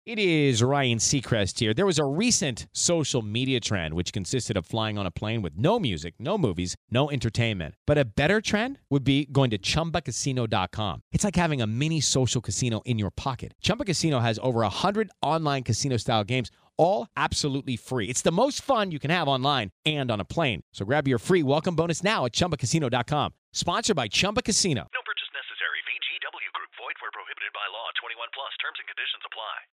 It is Ryan Seacrest here. There was a recent social media trend which consisted of flying on a plane with no music, no movies, no entertainment. But a better trend would be going to ChumbaCasino.com. It's like having a mini social casino in your pocket. Chumba Casino has over 100 online casino-style games, all absolutely free. It's the most fun you can have online and on a plane. So grab your free welcome bonus now at ChumbaCasino.com. Sponsored by Chumba Casino. No purchase necessary. VGW Group. Void where prohibited by law. 21 plus. Terms and conditions apply.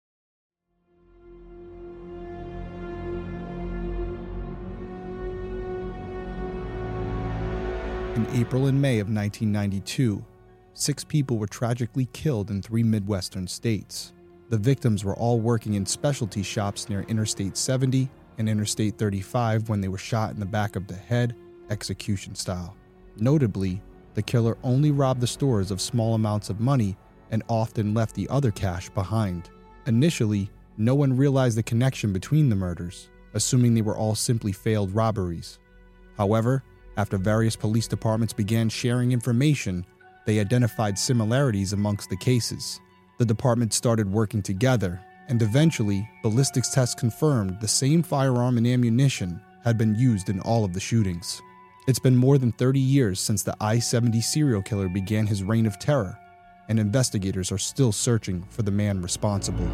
In April and May of 1992, 6 people were tragically killed in 3 Midwestern states. The victims were all working in specialty shops near Interstate 70 and Interstate 35 when they were shot in the back of the head, execution style. Notably, the killer only robbed the stores of small amounts of money and often left the other cash behind. Initially, no one realized the connection between the murders, assuming they were all simply failed robberies. However, after various police departments began sharing information, they identified similarities amongst the cases. The departments started working together, and eventually, ballistics tests confirmed the same firearm and ammunition had been used in all of the shootings. It's been more than 30 years since the I-70 serial killer began his reign of terror, and investigators are still searching for the man responsible.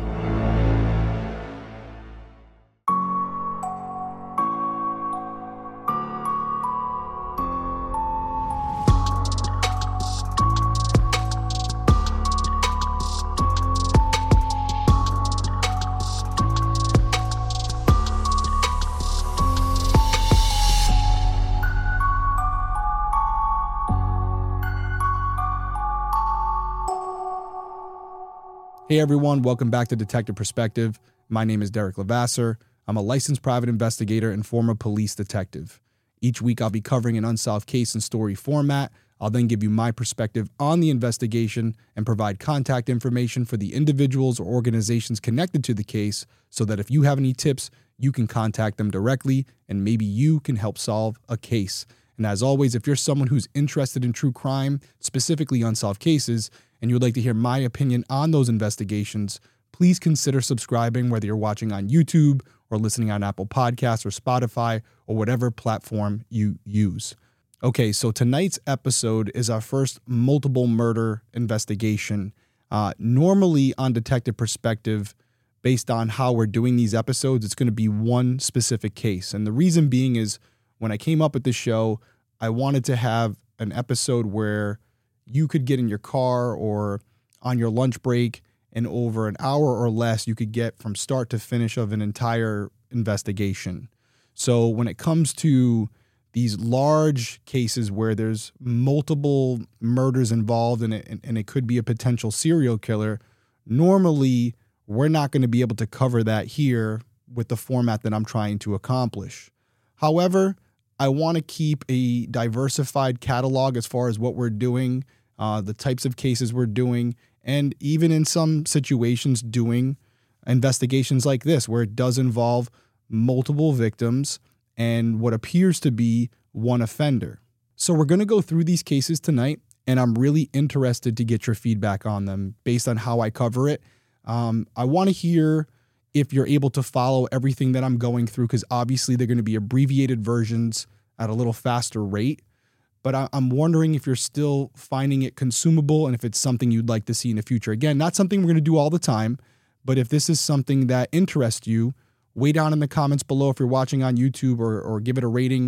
Hey everyone, welcome back to Detective Perspective. My name is Derek Levasseur. I'm a licensed private investigator and former police detective. Each week I'll be covering an unsolved case in story format. I'll then give you my perspective on the investigation and provide contact information for the individuals or organizations connected to the case so that if you have any tips, you can contact them directly and maybe you can help solve a case. And as always, if you're someone who's interested in true crime, specifically unsolved cases, and you would like to hear my opinion on those investigations, please consider subscribing whether you're watching on YouTube or listening on Apple Podcasts or Spotify or whatever platform you use. Okay, so tonight's episode is our first multiple murder investigation. Normally on Detective Perspective, based on how we're doing these episodes, it's going to be one specific case. And the reason being is when I came up with this show, I wanted to have an episode where you could get in your car or on your lunch break and over an hour or less, you could get from start to finish of an entire investigation. So when it comes to these large cases where there's multiple murders involved and it could be a potential serial killer, normally we're not going to be able to cover that here with the format that I'm trying to accomplish. However, I want to keep a diversified catalog as far as what we're doing, the types of cases we're doing, and even in some situations doing investigations like this where it does involve multiple victims and what appears to be one offender. So we're going to go through these cases tonight, and I'm really interested to get your feedback on them based on how I cover it. I want to hear if you're able to follow everything that I'm going through, because obviously they're going to be abbreviated versions at a little faster rate. But I'm wondering if you're still finding it consumable and if it's something you'd like to see in the future. Again, not something we're going to do all the time, but if this is something that interests you, way down in the comments below if you're watching on YouTube or give it a rating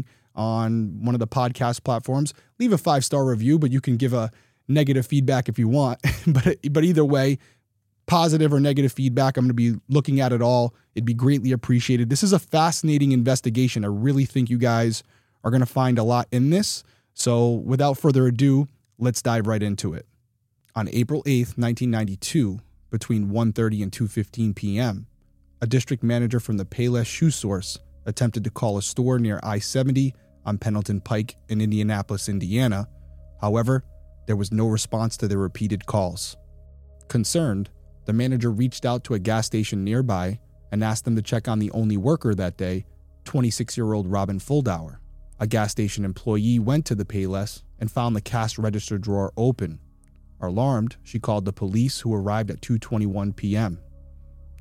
on one of the podcast platforms. Leave a 5-star review, but you can give a negative feedback if you want. But either way, positive or negative feedback, I'm going to be looking at it all. It'd be greatly appreciated. This is a fascinating investigation. I really think you guys are going to find a lot in this. So without further ado, let's dive right into it. On April 8th, 1992, between 1:30 and 2:15 p.m., a district manager from the Payless Shoe Source attempted to call a store near I-70 on Pendleton Pike in Indianapolis, Indiana. However, there was no response to their repeated calls. Concerned, the manager reached out to a gas station nearby and asked them to check on the only worker that day, 26-year-old Robin Fuldauer. A gas station employee went to the Payless and found the cash register drawer open. Alarmed, she called the police, who arrived at 2:21 p.m.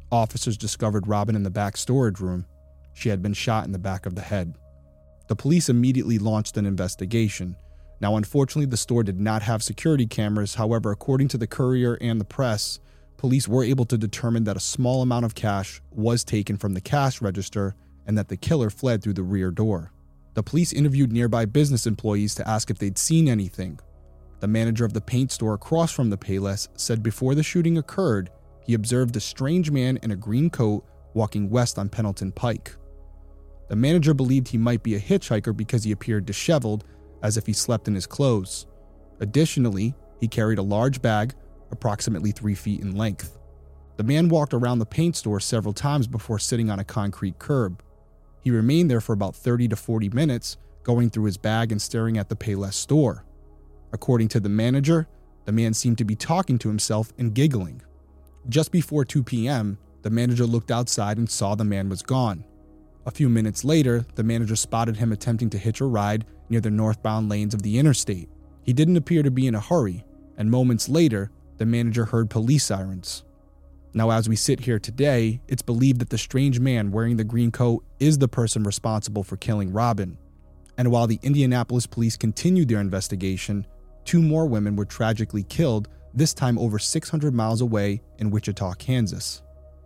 Officers discovered Robin in the back storage room. She had been shot in the back of the head. The police immediately launched an investigation. Now, unfortunately, the store did not have security cameras. However, according to the Courier and the press, police were able to determine that a small amount of cash was taken from the cash register and that the killer fled through the rear door. The police interviewed nearby business employees to ask if they'd seen anything. The manager of the paint store across from the Payless said before the shooting occurred, he observed a strange man in a green coat walking west on Pendleton Pike. The manager believed he might be a hitchhiker because he appeared disheveled, as if he slept in his clothes. Additionally, he carried a large bag, approximately 3 feet in length. The man walked around the paint store several times before sitting on a concrete curb. He remained there for about 30 to 40 minutes, going through his bag and staring at the Payless store. According to the manager, the man seemed to be talking to himself and giggling. Just before 2 p.m., the manager looked outside and saw the man was gone. A few minutes later, the manager spotted him attempting to hitch a ride near the northbound lanes of the interstate. He didn't appear to be in a hurry, and moments later, the manager heard police sirens. Now, as we sit here today, it's believed that the strange man wearing the green coat is the person responsible for killing Robin. And while the Indianapolis police continued their investigation, 2 more women were tragically killed, this time over 600 miles away in Wichita, Kansas.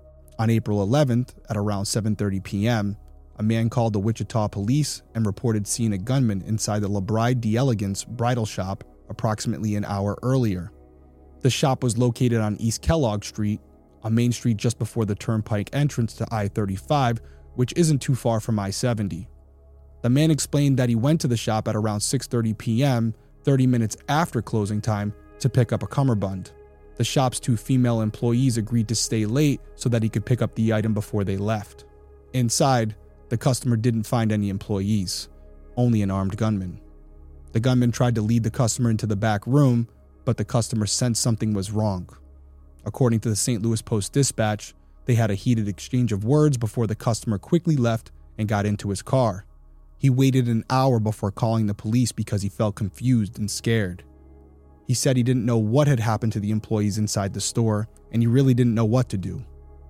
On April 11th, at around 7:30 p.m., a man called the Wichita police and reported seeing a gunman inside the LeBride d'Elegance bridal shop approximately an hour earlier. The shop was located on East Kellogg Street, a main street just before the Turnpike entrance to I-35, which isn't too far from I-70. The man explained that he went to the shop at around 6:30 p.m., 30 minutes after closing time, to pick up a cummerbund. The shop's 2 female employees agreed to stay late so that he could pick up the item before they left. Inside, the customer didn't find any employees, only an armed gunman. The gunman tried to lead the customer into the back room, but the customer sensed something was wrong. According to the St. Louis Post-Dispatch, they had a heated exchange of words before the customer quickly left and got into his car. He waited an hour before calling the police because he felt confused and scared. He said he didn't know what had happened to the employees inside the store, and he really didn't know what to do.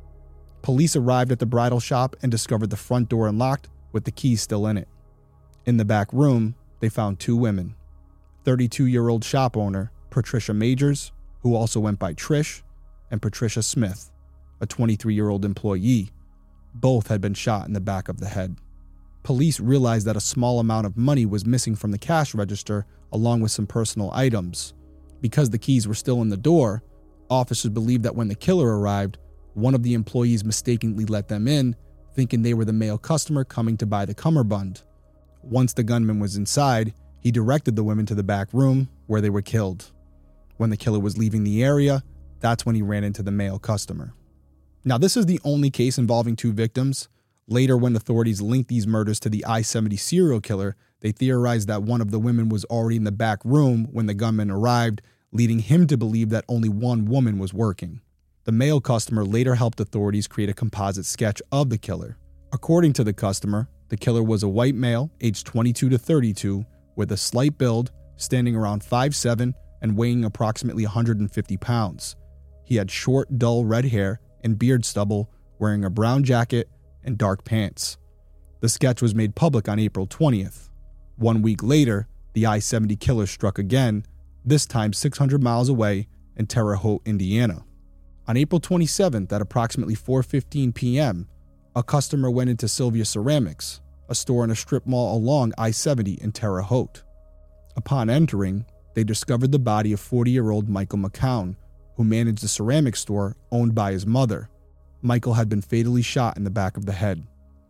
Police arrived at the bridal shop and discovered the front door unlocked with the keys still in it. In the back room, they found 2 women. 32-year-old shop owner Patricia Majors, who also went by Trish, and Patricia Smith, a 23-year-old employee. Both had been shot in the back of the head. Police realized that a small amount of money was missing from the cash register along with some personal items. Because the keys were still in the door, officers believed that when the killer arrived, one of the employees mistakenly let them in, thinking they were the male customer coming to buy the cummerbund. Once the gunman was inside, he directed the women to the back room where they were killed. When the killer was leaving the area, that's when he ran into the male customer. Now, this is the only case involving 2 victims. Later, when authorities linked these murders to the I-70 serial killer, they theorized that one of the women was already in the back room when the gunman arrived, leading him to believe that only one woman was working. The male customer later helped authorities create a composite sketch of the killer. According to the customer, the killer was a white male, aged 22 to 32, with a slight build, standing around 5'7", and weighing approximately 150 pounds. He had short, dull red hair and beard stubble, wearing a brown jacket and dark pants. The sketch was made public on April 20th. 1 week later, the I-70 killer struck again, this time 600 miles away in Terre Haute, Indiana. On April 27th at approximately 4:15 p.m., a customer went into Sylvia Ceramics, a store in a strip mall along I-70 in Terre Haute. Upon entering, they discovered the body of 40-year-old Michael McCown, who managed the ceramics store owned by his mother. Michael had been fatally shot in the back of the head.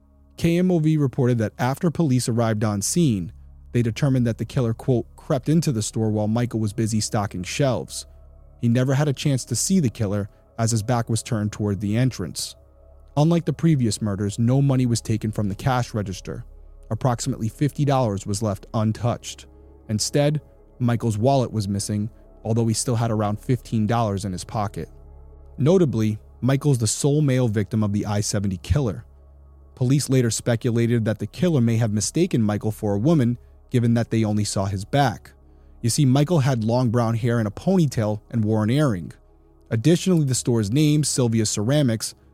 KMOV reported that after police arrived on scene, they determined that the killer, quote, crept into the store while Michael was busy stocking shelves. He never had a chance to see the killer as his back was turned toward the entrance. Unlike the previous murders, no money was taken from the cash register. Approximately $50 was left untouched. Instead, Michael's wallet was missing, although he still had around $15 in his pocket. Notably, Michael's the sole male victim of the I-70 killer. Police later speculated that the killer may have mistaken Michael for a woman, given that they only saw his back. You see, Michael had long brown hair and a ponytail and wore an earring. Additionally, the store's name, Sylvia Ceramics,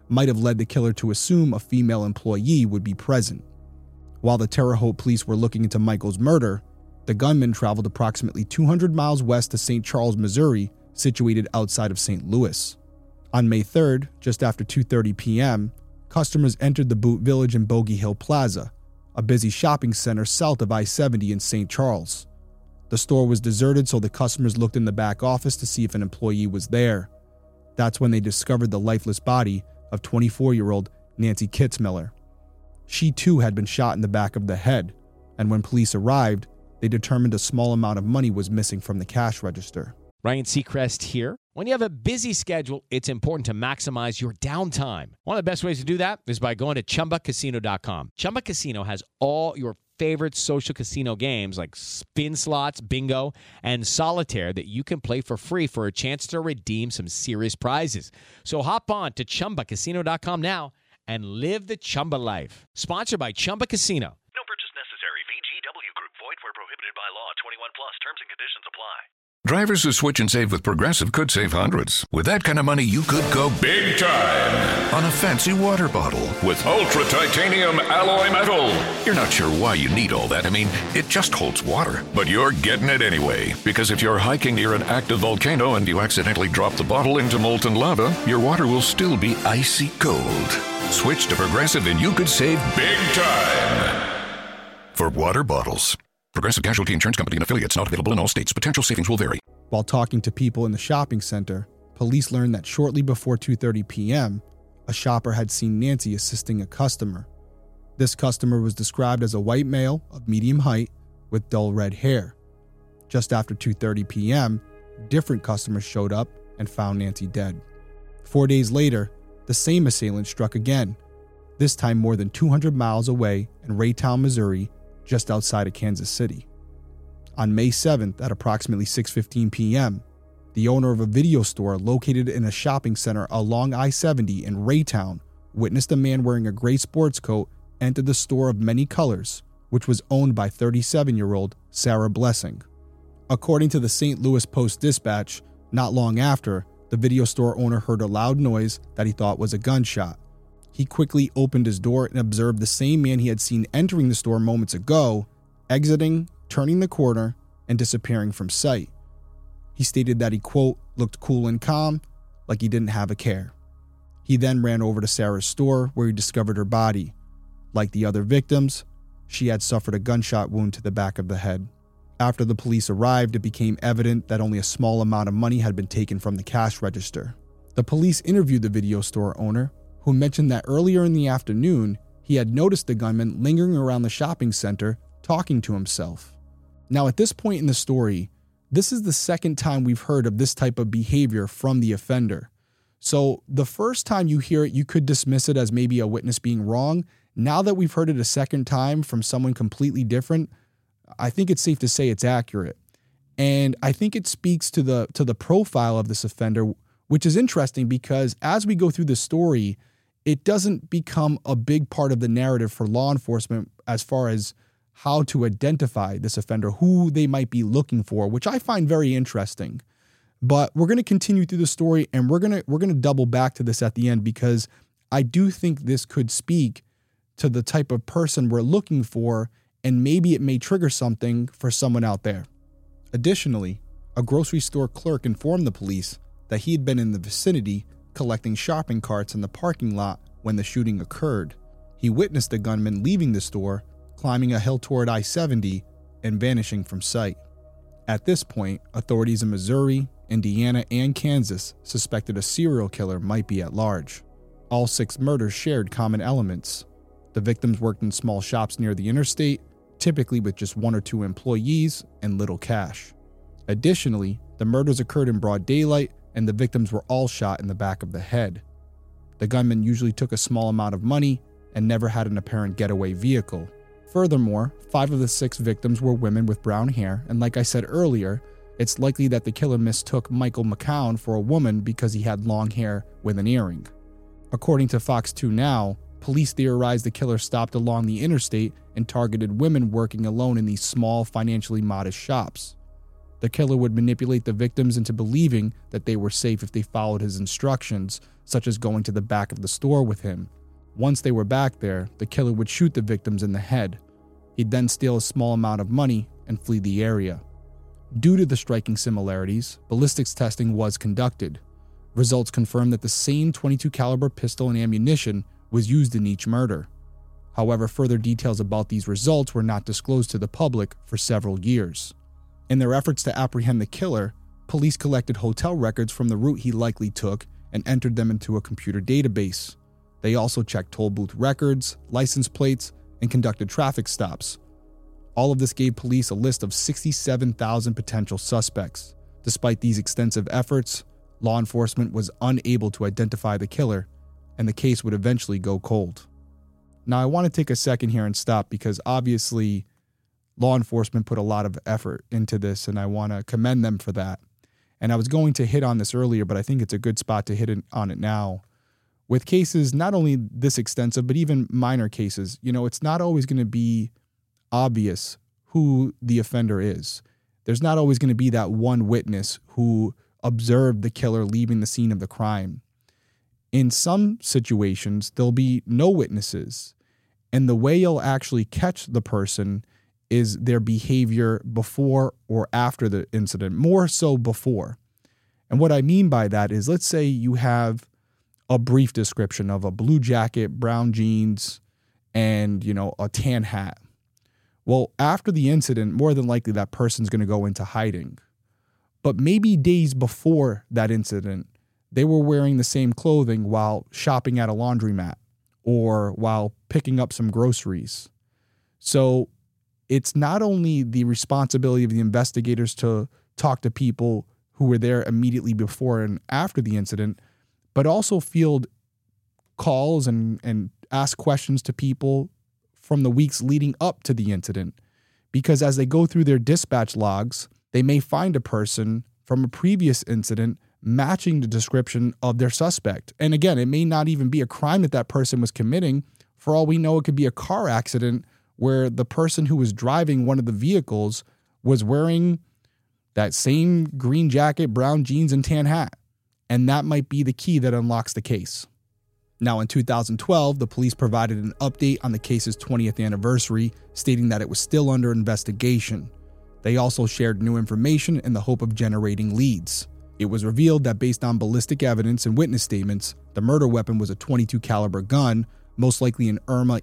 might have led the killer to assume a female employee would be present. While the Terre Haute police were looking into Michael's murder, the gunman traveled approximately 200 miles west to St. Charles, Missouri, situated outside of St. Louis. On May 3rd, just after 2:30 p.m., customers entered the Boot Village and Bogey Hill Plaza, a busy shopping center south of I-70 in St. Charles. The store was deserted, so the customers looked in the back office to see if an employee was there. That's when they discovered the lifeless body of 24-year-old Nancy Kitzmiller. She too had been shot in the back of the head, and when police arrived, they determined a small amount of money was missing from the cash register. Ryan Seacrest here. When you have a busy schedule, it's important to maximize your downtime. One of the best ways to do that is by going to ChumbaCasino.com. Chumba Casino has all your favorite social casino games like spin slots, bingo, and solitaire that you can play for free for a chance to redeem some serious prizes. So hop on to ChumbaCasino.com now and live the Chumba life. Sponsored by Chumba Casino. No purchase necessary. VGW Group. Void where prohibited by law. 21 plus. Terms and conditions apply. Drivers who switch and save with Progressive could save hundreds. With that kind of money, you could go big time on a fancy water bottle with ultra titanium alloy metal. You're not sure why you need all that. I mean, it just holds water. But you're getting it anyway. Because if you're hiking near an active volcano and you accidentally drop the bottle into molten lava, your water will still be icy cold. Switch to Progressive and you could save big time for water bottles. Progressive Casualty Insurance Company and affiliates, not available in all states. Potential savings will vary. While talking to people in the shopping center, police learned that shortly before 2:30 p.m., a shopper had seen Nancy assisting a customer. This customer was described as a white male of medium height with dull red hair. Just after 2:30 p.m., different customers showed up and found Nancy dead. 4 days later, the same assailant struck again, this time more than 200 miles away in Raytown, Missouri, just outside of Kansas City. On May 7th at approximately 6:15 p.m., the owner of a video store located in a shopping center along I-70 in Raytown witnessed a man wearing a gray sports coat enter the store of many colors, which was owned by 37-year-old Sarah Blessing. According to the St. Louis Post-Dispatch, not long after, the video store owner heard a loud noise that he thought was a gunshot. He quickly opened his door and observed the same man he had seen entering the store moments ago, exiting, turning the corner, and disappearing from sight. He stated that he, quote, looked cool and calm, like he didn't have a care. He then ran over to Sarah's store where he discovered her body. Like the other victims, she had suffered a gunshot wound to the back of the head. After the police arrived, it became evident that only a small amount of money had been taken from the cash register. The police interviewed the video store owner, who mentioned that earlier in the afternoon, he had noticed the gunman lingering around the shopping center, talking to himself. Now, at this point in the story, this is the second time we've heard of this type of behavior from the offender. So the first time you hear it, you could dismiss it as maybe a witness being wrong. Now that we've heard it a second time from someone completely different, I think it's safe to say it's accurate. And I think it speaks to the profile of this offender, which is interesting because as we go through the story, it doesn't become a big part of the narrative for law enforcement as far as how to identify this offender, who they might be looking for, which I find very interesting. But we're going to continue through the story and we're going to double back to this at the end because I do think this could speak to the type of person we're looking for and maybe it may trigger something for someone out there. Additionally, a grocery store clerk informed the police that he had been in the vicinity collecting shopping carts in the parking lot when the shooting occurred. He witnessed the gunman leaving the store, climbing a hill toward I-70, and vanishing from sight. At this point, authorities in Missouri, Indiana, and Kansas suspected a serial killer might be at large. All 6 murders shared common elements. The victims worked in small shops near the interstate, typically with just 1 or 2 employees and little cash. Additionally, the murders occurred in broad daylight and the victims were all shot in the back of the head. The gunman usually took a small amount of money and never had an apparent getaway vehicle. Furthermore, 5 of the 6 victims were women with brown hair, and like I said earlier, it's likely that the killer mistook Michael McCown for a woman because he had long hair with an earring. According to Fox 2 Now, police theorized the killer stopped along the interstate and targeted women working alone in these small, financially modest shops. The The killer would manipulate the victims into believing that they were safe if they followed his instructions, such as going to the back of the store with him. Once they were back there, the killer would shoot the victims in the head. He'd then steal a small amount of money and flee the area. Due to the striking similarities, ballistics testing was conducted. Results confirmed that the same .22 caliber pistol and ammunition was used in each murder. However, further details about these results were not disclosed to the public for several years. In their efforts to apprehend the killer, police collected hotel records from the route he likely took and entered them into a computer database. They also checked toll booth records, license plates, and conducted traffic stops. All of this gave police a list of 67,000 potential suspects. Despite these extensive efforts, law enforcement was unable to identify the killer, and the case would eventually go cold. Now, I want to take a second here and stop because obviously law enforcement put a lot of effort into this, and I want to commend them for that. And I was going to hit on this earlier, but I think it's a good spot to hit on it now. With cases not only this extensive, but even minor cases, it's not always going to be obvious who the offender is. There's not always going to be that one witness who observed the killer leaving the scene of the crime. In some situations, there'll be no witnesses, and the way you'll actually catch the person is their behavior before or after the incident, more so before. And what I mean by that is, let's say you have a brief description of a blue jacket, brown jeans, and, a tan hat. Well, after the incident, more than likely that person's going to go into hiding. But maybe days before that incident, they were wearing the same clothing while shopping at a laundromat or while picking up some groceries. So it's not only the responsibility of the investigators to talk to people who were there immediately before and after the incident, but also field calls and ask questions to people from the weeks leading up to the incident. Because as they go through their dispatch logs, they may find a person from a previous incident matching the description of their suspect. And again, it may not even be a crime that person was committing. For all we know, it could be a car accident where the person who was driving one of the vehicles was wearing that same green jacket, brown jeans, and tan hat. And that might be the key that unlocks the case. Now, in 2012, the police provided an update on the case's 20th anniversary, stating that it was still under investigation. They also shared new information in the hope of generating leads. It was revealed that based on ballistic evidence and witness statements, the murder weapon was a .22 caliber gun, most likely an Irma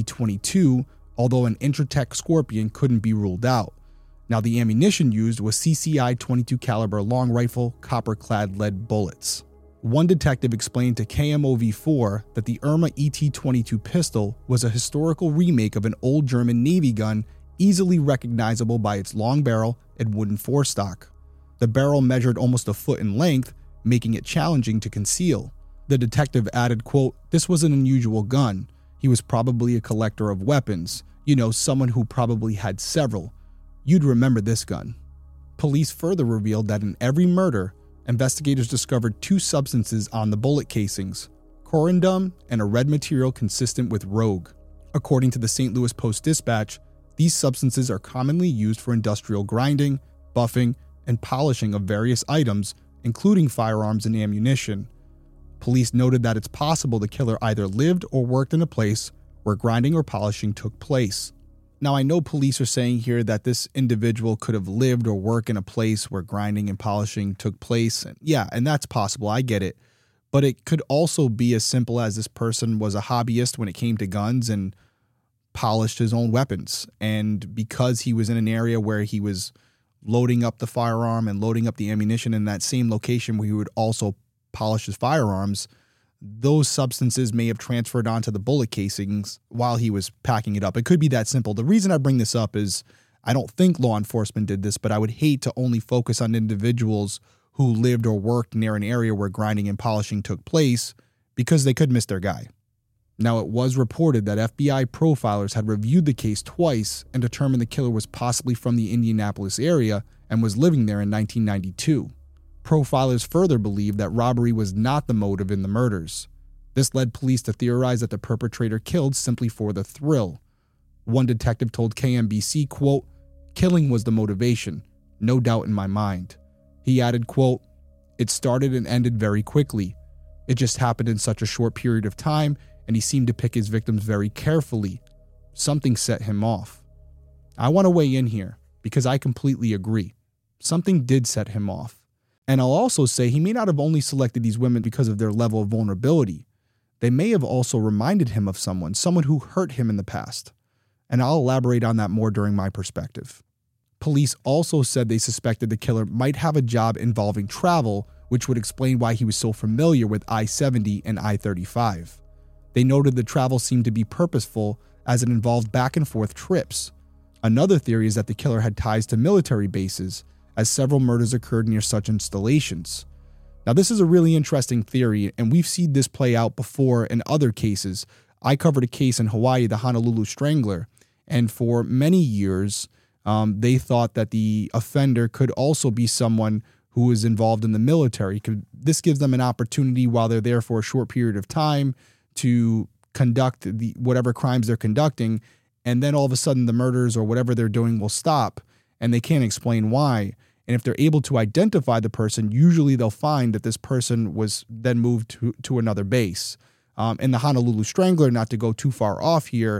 ET-22, although an Intratec Scorpion couldn't be ruled out. Now, the ammunition used was CCI .22 caliber long rifle, copper-clad lead bullets. One detective explained to KMOV4 that the Irma ET-22 pistol was a historical remake of an old German Navy gun, easily recognizable by its long barrel and wooden forestock. The barrel measured almost a foot in length, making it challenging to conceal. The detective added, quote, "This was an unusual gun. He was probably a collector of weapons. Someone who probably had several. You'd remember this gun." Police further revealed that in every murder, investigators discovered two substances on the bullet casings, corundum and a red material consistent with rogue. According to the St. Louis Post-Dispatch, these substances are commonly used for industrial grinding, buffing, and polishing of various items, including firearms and ammunition. Police noted that it's possible the killer either lived or worked in a place where grinding or polishing took place. Now, I know police are saying here that this individual could have lived or worked in a place where grinding and polishing took place. And that's possible. I get it. But it could also be as simple as this person was a hobbyist when it came to guns and polished his own weapons. And because he was in an area where he was loading up the firearm and loading up the ammunition in that same location where he would also polish his firearms, those substances may have transferred onto the bullet casings while he was packing it up. It could be that simple. The reason I bring this up is I don't think law enforcement did this, but I would hate to only focus on individuals who lived or worked near an area where grinding and polishing took place because they could miss their guy. Now, it was reported that FBI profilers had reviewed the case twice and determined the killer was possibly from the Indianapolis area and was living there in 1992. Profilers further believed that robbery was not the motive in the murders. This led police to theorize that the perpetrator killed simply for the thrill. One detective told KMBC, quote, "Killing was the motivation. no doubt in my mind. He added, quote, "It started and ended very quickly. It just happened in such a short period of time, and he seemed to pick his victims very carefully. Something set him off." I want to weigh in here because I completely agree. Something did set him off. And I'll also say he may not have only selected these women because of their level of vulnerability. They may have also reminded him of someone who hurt him in the past. And I'll elaborate on that more during my perspective. Police also said they suspected the killer might have a job involving travel, which would explain why he was so familiar with I-70 and I-35. They noted the travel seemed to be purposeful as it involved back and forth trips. Another theory is that the killer had ties to military bases, as several murders occurred near such installations. Now, this is a really interesting theory, and we've seen this play out before in other cases. I covered a case in Hawaii, the Honolulu Strangler, and for many years, they thought that the offender could also be someone who was involved in the military. This gives them an opportunity while they're there for a short period of time to conduct whatever crimes they're conducting, and then all of a sudden the murders or whatever they're doing will stop, and they can't explain why. And if they're able to identify the person, usually they'll find that this person was then moved to another base. In the Honolulu Strangler, not to go too far off here,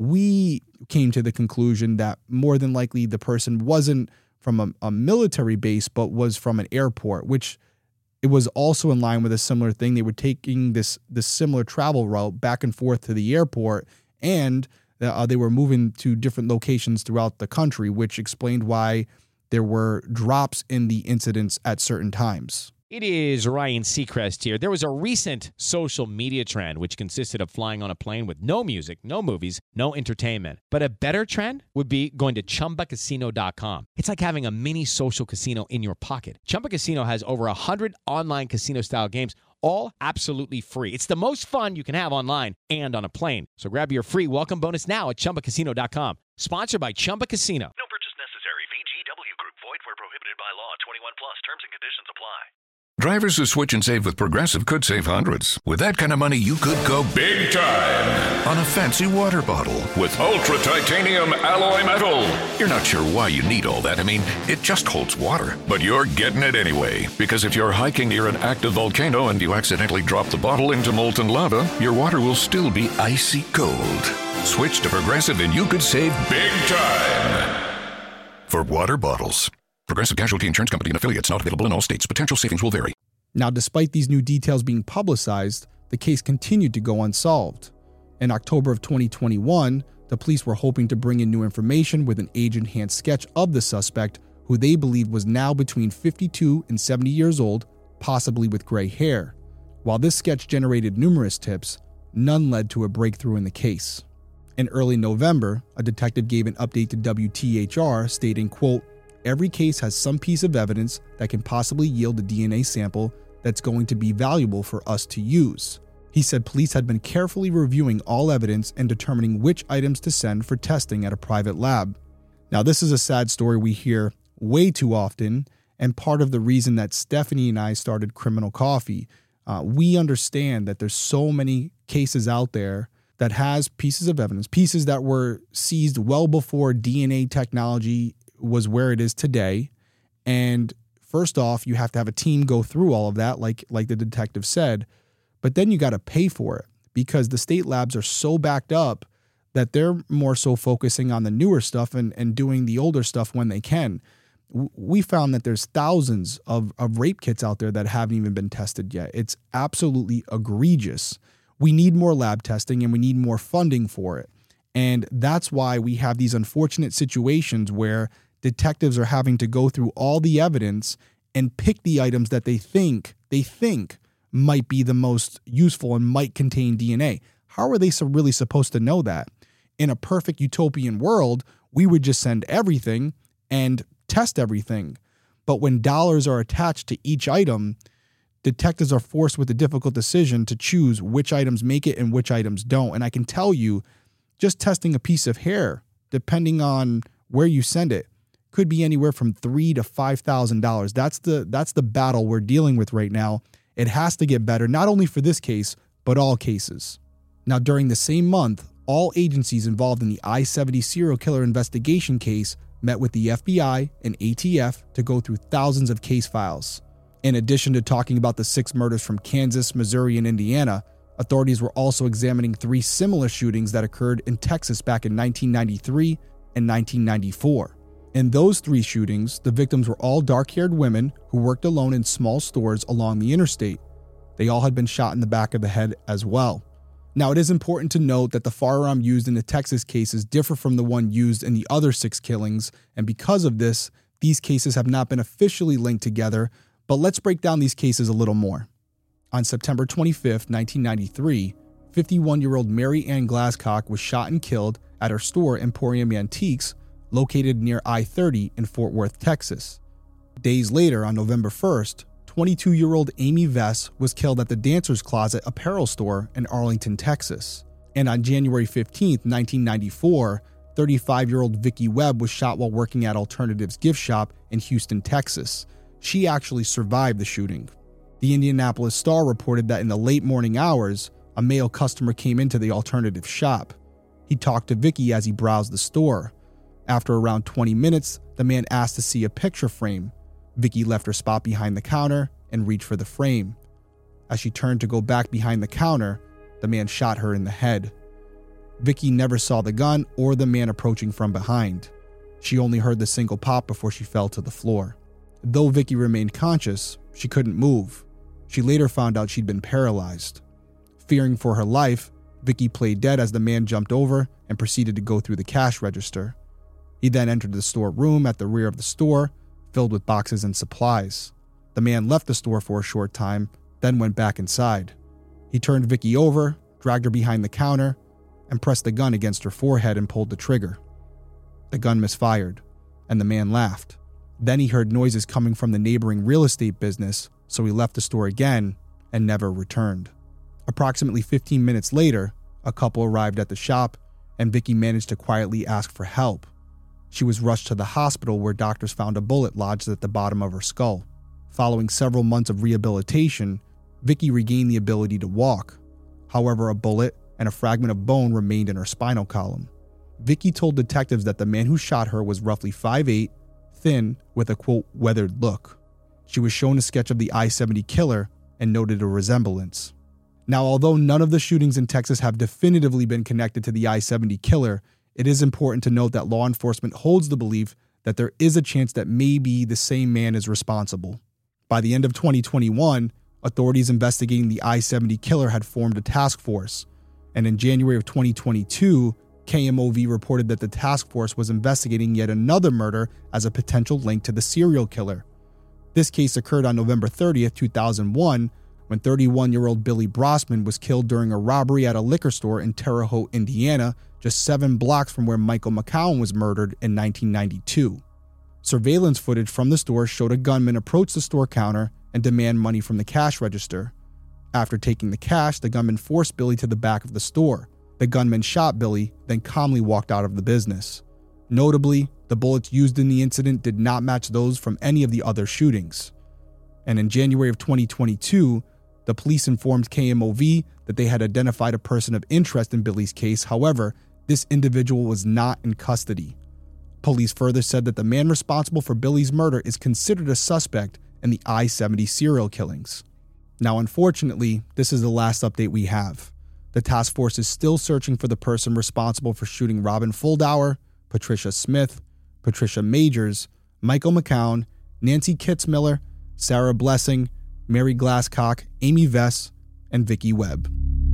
we came to the conclusion that more than likely the person wasn't from a military base, but was from an airport, which it was also in line with a similar thing. They were taking this similar travel route back and forth to the airport, and they were moving to different locations throughout the country, which explained why there were drops in the incidents at certain times. It is Ryan Seacrest here. There was a recent social media trend which consisted of flying on a plane with no music, no movies, no entertainment. But a better trend would be going to ChumbaCasino.com. It's like having a mini social casino in your pocket. Chumba Casino has over 100 online casino-style games, all absolutely free. It's the most fun you can have online and on a plane. So grab your free welcome bonus now at ChumbaCasino.com. Sponsored by Chumba Casino. No purchase necessary. VGW Group. Void where prohibited by law. 21 plus. Terms and conditions apply. Drivers who switch and save with Progressive could save hundreds. With that kind of money, you could go big time on a fancy water bottle with ultra titanium alloy metal. You're not sure why you need all that. I mean, it just holds water. But you're getting it anyway. Because if you're hiking near an active volcano and you accidentally drop the bottle into molten lava, your water will still be icy cold. Switch to Progressive and you could save big time for water bottles. Progressive Casualty Insurance Company and affiliates, not available in all states. Potential savings will vary. Now, despite these new details being publicized, the case continued to go unsolved. In October of 2021, the police were hoping to bring in new information with an age-enhanced sketch of the suspect, who they believed was now between 52 and 70 years old, possibly with gray hair. While this sketch generated numerous tips, none led to a breakthrough in the case. In early November, a detective gave an update to WTHR stating, quote, "Every case has some piece of evidence that can possibly yield a DNA sample that's going to be valuable for us to use." He said police had been carefully reviewing all evidence and determining which items to send for testing at a private lab. Now, this is a sad story we hear way too often, and part of the reason that Stephanie and I started Criminal Coffee. We understand that there's so many cases out there that has pieces of evidence, pieces that were seized well before DNA technology was where it is today. And first off, you have to have a team go through all of that, like the detective said, but then you got to pay for it because the state labs are so backed up that they're more so focusing on the newer stuff and doing the older stuff when they can. We found that there's thousands of rape kits out there that haven't even been tested yet. It's absolutely egregious. We need more lab testing and we need more funding for it. And that's why we have these unfortunate situations where detectives are having to go through all the evidence and pick the items that they think might be the most useful and might contain DNA. How are they really supposed to know that? In a perfect utopian world, we would just send everything and test everything. But when dollars are attached to each item, detectives are forced with the difficult decision to choose which items make it and which items don't. And I can tell you, just testing a piece of hair, depending on where you send it, could be anywhere from $3,000 to $5,000. That's the battle we're dealing with right now. It has to get better, not only for this case, but all cases. Now, during the same month, all agencies involved in the I-70 serial killer investigation case met with the FBI and ATF to go through thousands of case files. In addition to talking about the 6 murders from Kansas, Missouri, and Indiana, authorities were also examining 3 similar shootings that occurred in Texas back in 1993 and 1994. In those 3 shootings, the victims were all dark-haired women who worked alone in small stores along the interstate. They all had been shot in the back of the head as well. Now, it is important to note that the firearm used in the Texas cases differ from the one used in the other 6 killings, and because of this, these cases have not been officially linked together, but let's break down these cases a little more. On September 25, 1993, 51-year-old Mary Ann Glasscock was shot and killed at her store Emporium Antiques, located near I-30 in Fort Worth, Texas. Days later, on November 1st, 22-year-old Amy Vess was killed at the Dancer's Closet apparel store in Arlington, Texas. And on January 15, 1994, 35-year-old Vicky Webb was shot while working at Alternatives gift shop in Houston, Texas. She actually survived the shooting. The Indianapolis Star reported that in the late morning hours, a male customer came into the Alternative shop. He talked to Vicky as he browsed the store. After around 20 minutes, the man asked to see a picture frame. Vicky left her spot behind the counter and reached for the frame. As she turned to go back behind the counter, the man shot her in the head. Vicky never saw the gun or the man approaching from behind. She only heard the single pop before she fell to the floor. Though Vicky remained conscious, she couldn't move. She later found out she'd been paralyzed. Fearing for her life, Vicky played dead as the man jumped over and proceeded to go through the cash register. He then entered the store room at the rear of the store, filled with boxes and supplies. The man left the store for a short time, then went back inside. He turned Vicky over, dragged her behind the counter, and pressed the gun against her forehead and pulled the trigger. The gun misfired, and the man laughed. Then he heard noises coming from the neighboring real estate business, so he left the store again and never returned. Approximately 15 minutes later, a couple arrived at the shop, and Vicky managed to quietly ask for help. She was rushed to the hospital where doctors found a bullet lodged at the bottom of her skull. Following several months of rehabilitation, Vicky regained the ability to walk. However, a bullet and a fragment of bone remained in her spinal column. Vicky told detectives that the man who shot her was roughly 5'8", thin, with a quote, weathered look. She was shown a sketch of the I-70 killer and noted a resemblance. Now, although none of the shootings in Texas have definitively been connected to the I-70 killer, it is important to note that law enforcement holds the belief that there is a chance that maybe the same man is responsible. By the end of 2021, authorities investigating the I-70 killer had formed a task force, and in January of 2022, KMOV reported that the task force was investigating yet another murder as a potential link to the serial killer. This case occurred on November 30th, 2001, when 31-year-old Billy Brossman was killed during a robbery at a liquor store in Terre Haute, Indiana, just 7 blocks from where Michael McCowan was murdered in 1992. Surveillance footage from the store showed a gunman approach the store counter and demand money from the cash register. After taking the cash, the gunman forced Billy to the back of the store. The gunman shot Billy, then calmly walked out of the business. Notably, the bullets used in the incident did not match those from any of the other shootings. And in January of 2022, the police informed KMOV that they had identified a person of interest in Billy's case. However, this individual was not in custody. Police further said that the man responsible for Billy's murder is considered a suspect in the I-70 serial killings. Now, unfortunately, this is the last update we have. The task force is still searching for the person responsible for shooting Robin Fuldauer, Patricia Smith, Patricia Majors, Michael McCown, Nancy Kitzmiller, Sarah Blessing, Mary Glasscock, Amy Vess, and Vicky Webb.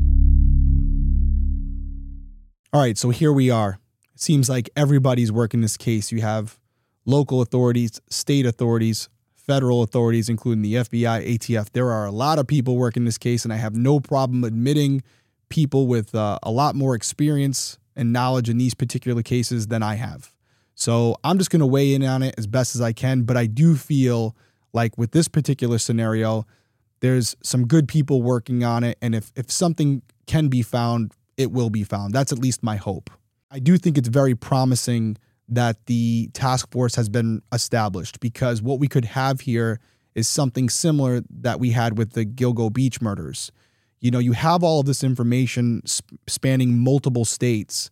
All right, so here we are. It seems like everybody's working this case. You have local authorities, state authorities, federal authorities, including the FBI, ATF. There are a lot of people working this case, and I have no problem admitting people with a lot more experience and knowledge in these particular cases than I have. So I'm just going to weigh in on it as best as I can, but I do feel like with this particular scenario, there's some good people working on it, and if something can be found, it will be found. That's at least my hope. I do think it's very promising that the task force has been established, because what we could have here is something similar that we had with the Gilgo Beach murders. You know, you have all of this information spanning multiple states,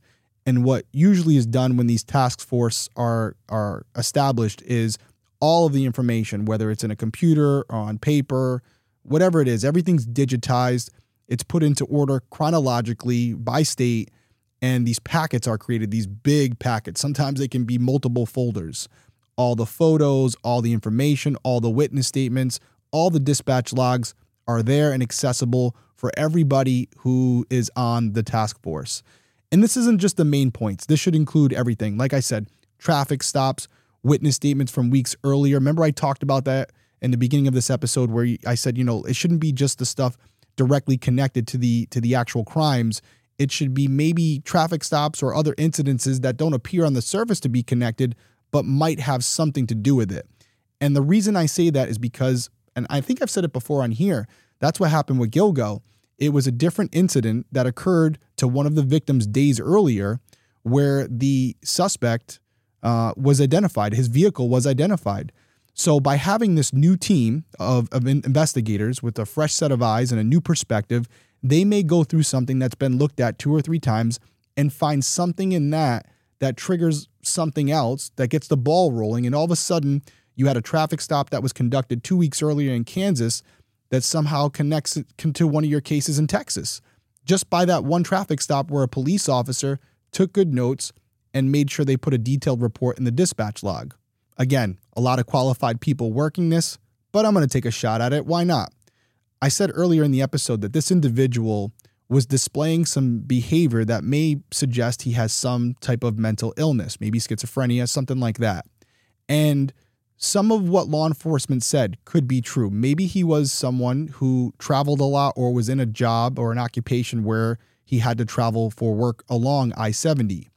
And what usually is done when these task force are established is all of the information, whether it's in a computer or on paper, whatever it is, everything's digitized. It's put into order chronologically by state, and these packets are created, these big packets. Sometimes they can be multiple folders. All the photos, all the information, all the witness statements, all the dispatch logs are there and accessible for everybody who is on the task force. And this isn't just the main points. This should include everything. Like I said, traffic stops, witness statements from weeks earlier. Remember I talked about that in the beginning of this episode where I said, it shouldn't be just the stuff directly connected to the actual crimes. It should be maybe traffic stops or other incidences that don't appear on the surface to be connected, but might have something to do with it. And the reason I say that is because, and I think I've said it before on here, that's what happened with Gilgo. It was a different incident that occurred to one of the victims days earlier where the suspect was identified. His vehicle was identified. So by having this new team of investigators with a fresh set of eyes and a new perspective, they may go through something that's been looked at 2 or 3 times and find something in that triggers something else that gets the ball rolling. And all of a sudden, you had a traffic stop that was conducted 2 weeks earlier in Kansas that somehow connects to one of your cases in Texas. Just by that one traffic stop where a police officer took good notes and made sure they put a detailed report in the dispatch log. Again, a lot of qualified people working this, but I'm going to take a shot at it. Why not? I said earlier in the episode that this individual was displaying some behavior that may suggest he has some type of mental illness, maybe schizophrenia, something like that. And some of what law enforcement said could be true. Maybe he was someone who traveled a lot or was in a job or an occupation where he had to travel for work along I-70.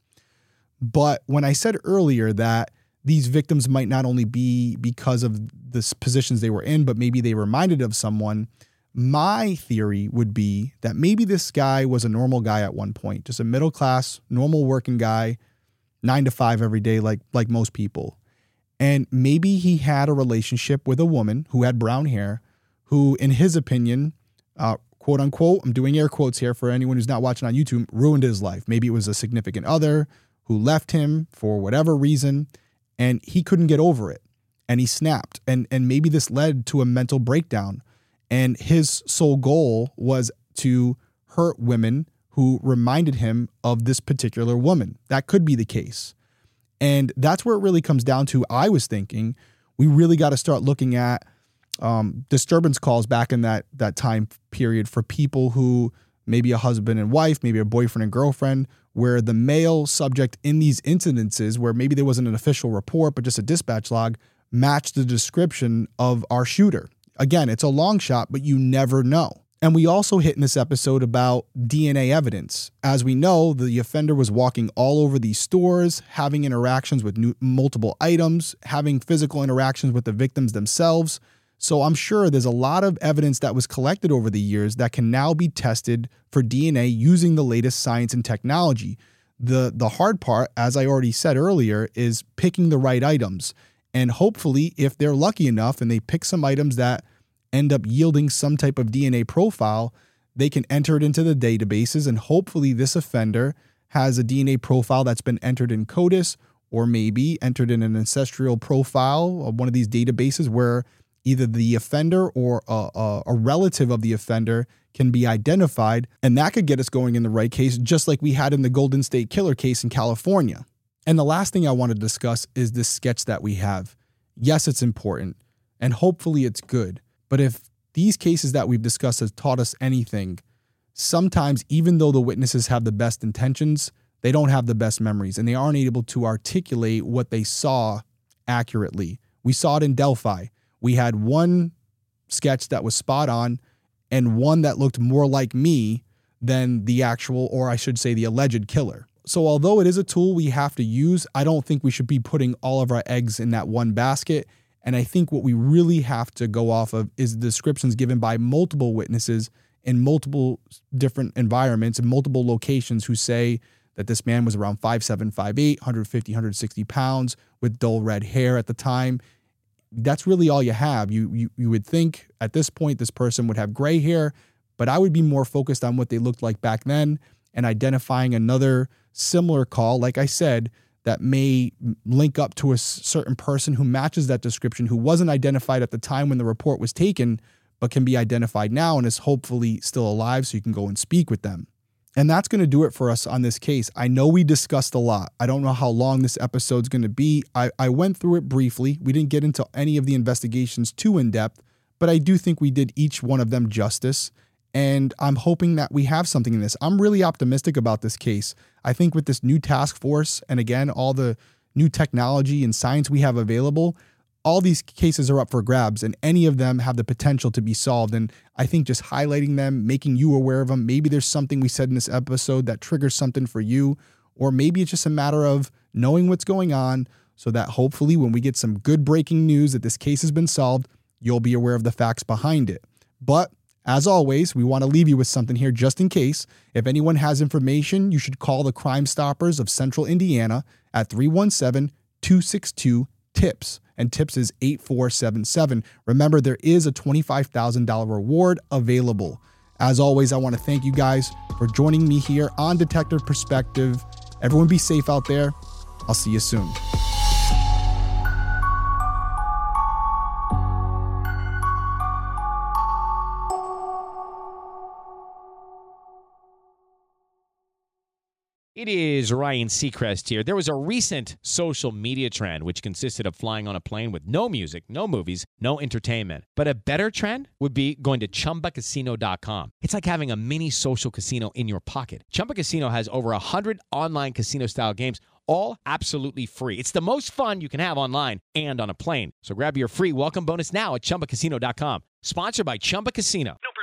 But when I said earlier that these victims might not only be because of the positions they were in, but maybe they reminded of someone, my theory would be that maybe this guy was a normal guy at one point, just a middle class, normal working guy, 9 to 5 every day, like most people. And maybe he had a relationship with a woman who had brown hair, who, in his opinion, quote unquote, I'm doing air quotes here for anyone who's not watching on YouTube, ruined his life. Maybe it was a significant other who left him for whatever reason, and he couldn't get over it. And he snapped. And maybe this led to a mental breakdown. And his sole goal was to hurt women who reminded him of this particular woman. That could be the case. And that's where it really comes down to. I was thinking we really got to start looking at disturbance calls back in that time period for people who maybe a husband and wife, maybe a boyfriend and girlfriend, where the male subject in these incidences, where maybe there wasn't an official report, but just a dispatch log, matched the description of our shooter. Again, it's a long shot, but you never know. And we also hit in this episode about DNA evidence. As we know, the offender was walking all over these stores, having interactions with multiple items, having physical interactions with the victims themselves. So I'm sure there's a lot of evidence that was collected over the years that can now be tested for DNA using the latest science and technology. The hard part, as I already said earlier, is picking the right items. And hopefully, if they're lucky enough and they pick some items that end up yielding some type of DNA profile, they can enter it into the databases, and hopefully this offender has a DNA profile that's been entered in CODIS or maybe entered in an ancestral profile of one of these databases where either the offender or a relative of the offender can be identified, and that could get us going in the right case, just like we had in the Golden State Killer case in California. And the last thing I want to discuss is this sketch that we have. Yes, it's important, and hopefully it's good. But if these cases that we've discussed has taught us anything, sometimes even though the witnesses have the best intentions, they don't have the best memories, and they aren't able to articulate what they saw accurately. We saw it in Delphi. We had one sketch that was spot on and one that looked more like me than the actual, or I should say the alleged killer. So although it is a tool we have to use, I don't think we should be putting all of our eggs in that one basket. And I think what we really have to go off of is the descriptions given by multiple witnesses in multiple different environments and multiple locations who say that this man was around 5'7", 5'8", 150, 160 pounds with dull red hair at the time. That's really all you have. You would think at this point this person would have gray hair, but I would be more focused on what they looked like back then and identifying another similar call, like I said, that may link up to a certain person who matches that description, who wasn't identified at the time when the report was taken, but can be identified now and is hopefully still alive so you can go and speak with them. And that's going to do it for us on this case. I know we discussed a lot. I don't know how long this episode's going to be. I went through it briefly. We didn't get into any of the investigations too in depth, but I do think we did each one of them justice. And I'm hoping that we have something in this. I'm really optimistic about this case. I think with this new task force, and again, all the new technology and science we have available, all these cases are up for grabs, and any of them have the potential to be solved. And I think just highlighting them, making you aware of them, maybe there's something we said in this episode that triggers something for you, or maybe it's just a matter of knowing what's going on so that hopefully when we get some good breaking news that this case has been solved, you'll be aware of the facts behind it. But as always, we want to leave you with something here just in case. If anyone has information, you should call the Crime Stoppers of Central Indiana at 317-262-TIPS. And TIPS is 8477. Remember, there is a $25,000 reward available. As always, I want to thank you guys for joining me here on Detective Perspective. Everyone be safe out there. I'll see you soon. It is Ryan Seacrest here. There was a recent social media trend which consisted of flying on a plane with no music, no movies, no entertainment. But a better trend would be going to ChumbaCasino.com. It's like having a mini social casino in your pocket. Chumba Casino has over 100 online casino-style games, all absolutely free. It's the most fun you can have online and on a plane. So grab your free welcome bonus now at ChumbaCasino.com. Sponsored by Chumba Casino. No